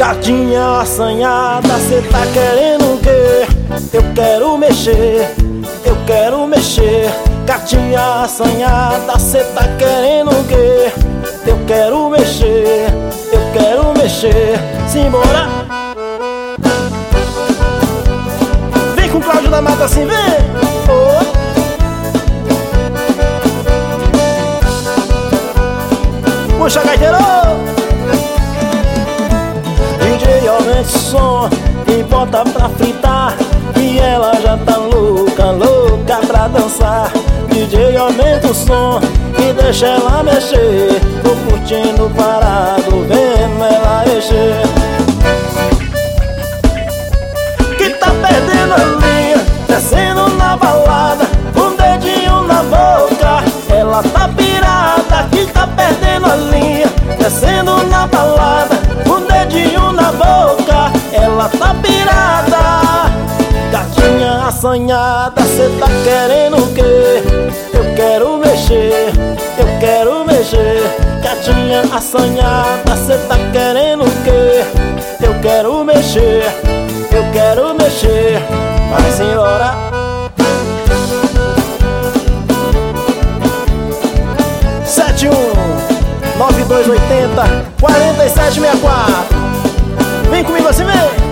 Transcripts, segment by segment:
Gatinha assanhada, cê tá querendo o quê? Eu quero mexer, eu quero mexer. Gatinha assanhada, cê tá querendo o quê? Eu quero mexer, eu quero mexer. Simbora! Vem com o Cláudio da Mata assim, vem! Oh. Puxa, gaiteiro! DJ aumenta o som e bota pra fritar, e ela já tá louca, louca pra dançar. DJ aumenta o som e deixa ela mexer. Tô curtindo parado, vendo ela mexer. Que tá perdendo a linha, descendo na balada, um dedinho na boca. Ela tá pirada, que tá perdendo a linha, descendo na balada, um dedinho na boca. Ela tá pirada. Gatinha assanhada, cê tá querendo o quê? Eu quero mexer, eu quero mexer. Gatinha assanhada, cê tá querendo o quê? Eu quero mexer, eu quero mexer. Vai, senhora. Sete 9280 4764. Vem comigo assim, vem!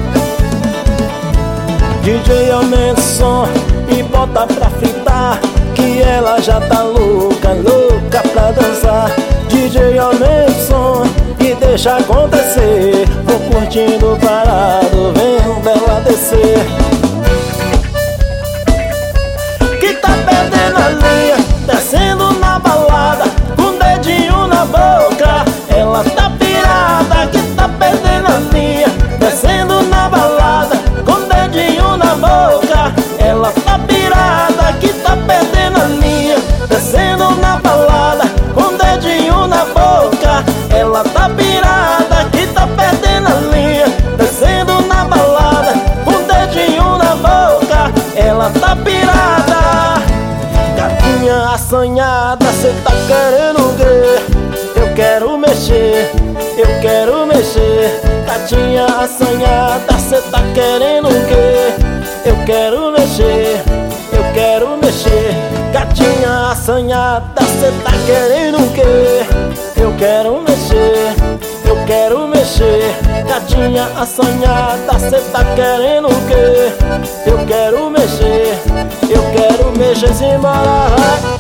DJ aumenta o som e bota pra fritar, que ela já tá louca, louca pra dançar. DJ aumenta o som e deixa acontecer. Vou curtindo parado, vendo ela descer. Que tá perdendo a linha, descendo na balada, com dedinho na boca. Ela tá pirada, que tá perdendo a linha, descendo na balada, com dedinho na boca. Ela tá pirada, que tá perdendo a linha, descendo na balada, com dedinho na boca. Ela tá pirada, que tá perdendo a linha, descendo na balada, com dedinho na boca. Ela tá pirada. Gatinha assanhada, cê tá querendo o quê? Eu quero mexer, eu quero mexer. Gatinha assanhada, cê tá querendo o quê? Eu quero mexer, eu quero mexer. Gatinha assanhada, cê tá querendo o quê? Eu quero mexer, eu quero mexer. Gatinha assanhada, cê tá querendo o quê? Eu quero mexer, eu quero mexer. Simbora, vai!